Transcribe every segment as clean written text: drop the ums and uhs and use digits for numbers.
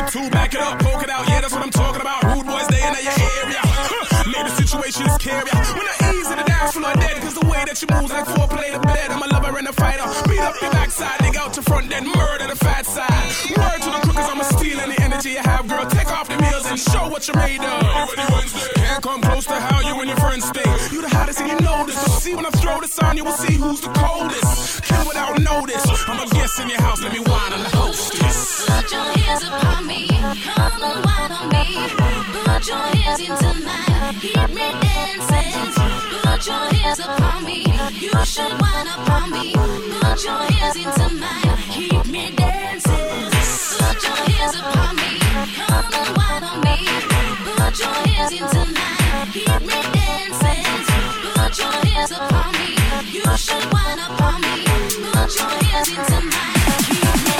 attitude, back it up, poke it out. Yeah, that's what I'm talking about. Rude boys, they in your area. Man, the situation is scary. We're not easy to dance floor dead, cause the way that you move like foreplay to bed. I'm a lover and a fighter. Beat up your backside, dig out your front, then murder the fat side. Word to the crookers, I'ma steal any energy you have, girl. Take off the meals and show what you're made of. Can't come close to how you and your friends stay. You the hottest and you know this. But see when I throw this on, you will see who's the coldest. Kill without notice. I'm a guest in your house, let me whine on the hostess. Put your hands upon me, come and whine on me. Put your hands into mine, keep me dancing. Put your hands upon me, you should whine upon me. Put your hands into mine, keep me dancing. Put your hands upon me, come and whine on me. Put your hands into mine, keep me dancing. Put your hands upon me, you should whine upon me. Put your hands into mine, keep me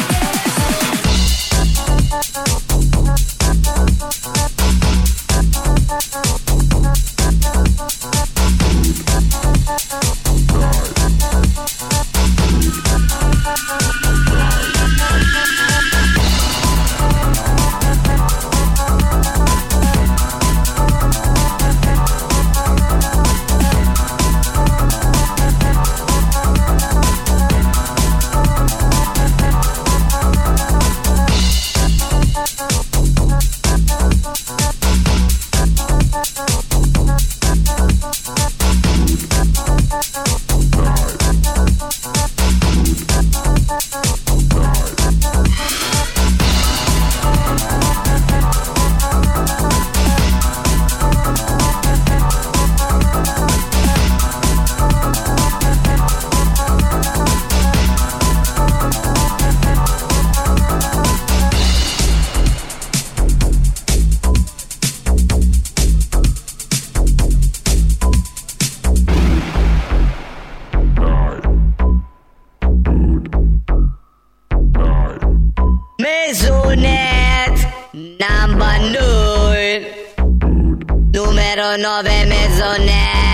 Numero 9 Maisonette.